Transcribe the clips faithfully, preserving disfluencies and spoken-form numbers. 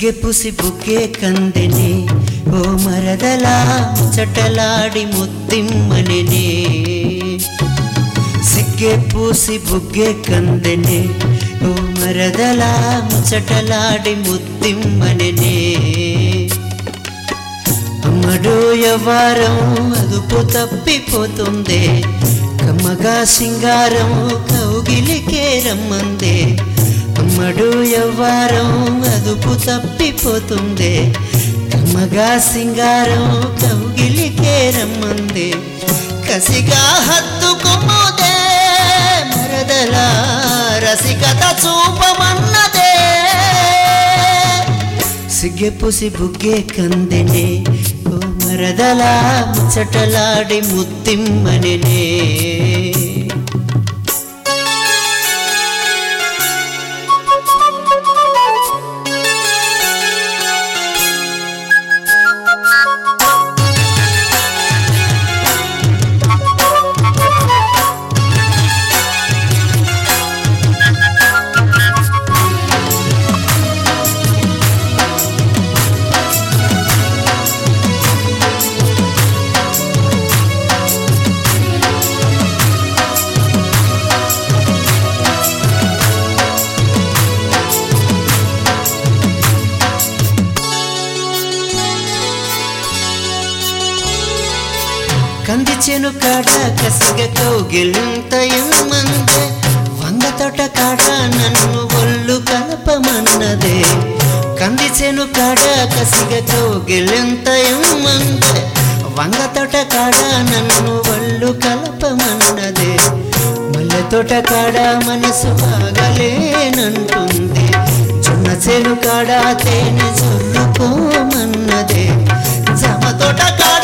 ಸಿಗ್ಗೆ ಪುಸಿ ಬುಗ್ಗೆ ಕಂದೆನೆ ಓ ಮರದಲ ಚಟಲಾಡಿ ಮುತ್ತಿಮ್ಮನೆನೆ ಸಿಗ್ಗೆ ಪೂಸಿ ಬುಗ್ಗೆ ಕಂದೆನೆ ಓ ಮರದಲ ಚಟಲಾಡಿ ಮುತ್ತಿಮ್ಮನೆನೆ అమ్మడు యవ్వారం అదుపు తప్పిపోతుందే కమ్మగా సింగారం కౌగిలికే రమ్మందే అమ్మడు యవ్వారం అదుపు తప్పిపోతుందే కమ్మగా సింగారం కౌగిలికే రమ్మందే కసిగా హత్తుకుముదే మరదల రసికత చూపమన్నదే సిಗ್ಗೆ పుసి బుಗ್ಗೆ కందెనే ఓ మరదల ముచ్చటలాడి ముత్తిమ్మనెనే కంది చెను కాడ కసిగ కౌగిలింత ఎమ్మందే వంగ తోట కాడ నన్ను ఒళ్ళు కలపమన్నదే కంది చెను కాడ కసిగ కౌగిలింత ఎమ్మందే వంగ తోట కాడ నన్ను ఒళ్ళు కలపమన్నదే మల్లె తోట కాడ మనసు బాగలేనంటుంది జొన్న చెను కాడ తేనె చల్లుకోమన్నదే జమ తోట కాడ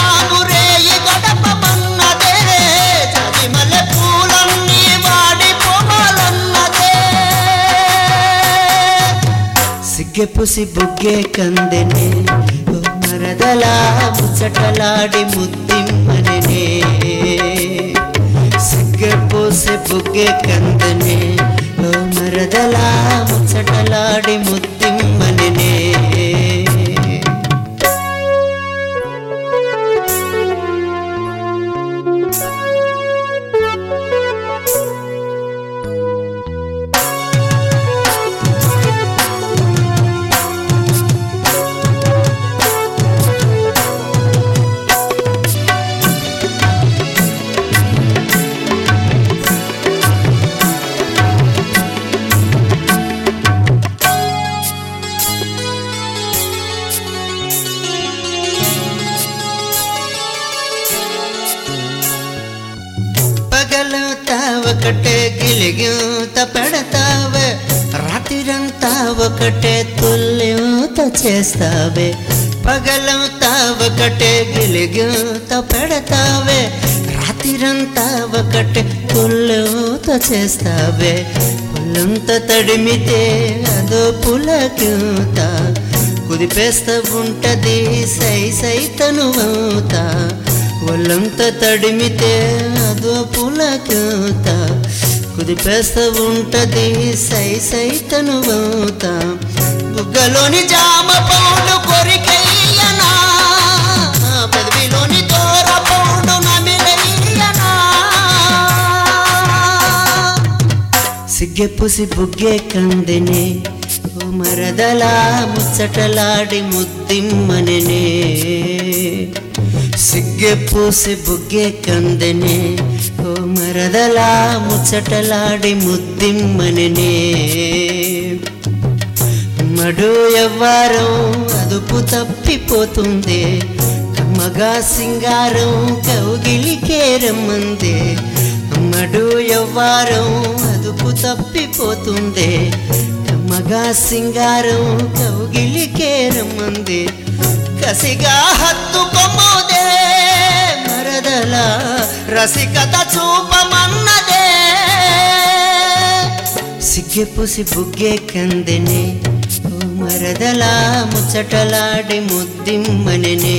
సిಗ್ಗೆ పుసి బుಗ್ಗೆ కందెనే ఓ మరదల ముచ్చటలాడి ముత్తిమ్మనెనే సిಗ್ಗೆ పుసి బుಗ್ಗೆ కందెనే ఓ మరదల ముచ్చటలాడి ముత్తిమ్మనెనే ఒకటే గిలిగిత పెడతావే రాత్రిరంతా ఒకటే తుల్యూత చేస్తావే పగలంతా ఒకటే గిలిగిత పెడతావే రాత్రిరంతా ఒకటే తుల్యూత చేస్తావే ఒళ్ళంతా తడిమితే అదో పులకింత కుదిపేస్తా ఉంటది సై సైతనువుతా ఒళ్ళంతా తడిమితే అదో పులకింత కుదిపేస్తా ఉంటది సై సైతనువుతా బుగ్గలోని జామ పౌడు కొరికెయ్యనా పెదవిలోని తోర పౌడు నమిలెయ్యనా సిಗ್ಗೆ పుసి బుಗ್ಗೆ కందెనే ఓ మరదల ముచ్చటలాడి ముత్తిమ్మనెనే సిಗ್ಗೆ పుసి బుಗ್ಗೆ కందెనే ఓ మరదల ముచ్చటలాడి ముత్తిమ్మనెనే మడు యవ్వారం అదుపు తప్పిపోతుందే కమ్మగా సింగారం కౌగిలికే రమ్మందే మడు యవ్వారం అదుపు తప్పిపోతుందే కమ్మగా సింగారం కౌగిలికే రమ్మందే కసిగా హత్తుకొమ్ముదే మరదల రసికత చూపమన్నదే సిಗ್ಗೆ పుసి బుಗ್ಗೆ కందెనే ఓ మరదల ముచ్చటలాడి ముద్దిమ్మనెనే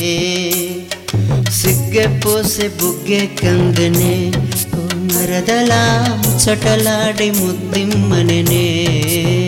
సిಗ್ಗೆ పుసి బుಗ್ಗೆ కందెనే ఓ మరదల ముచ్చటలాడి ముద్దిమ్మనెనే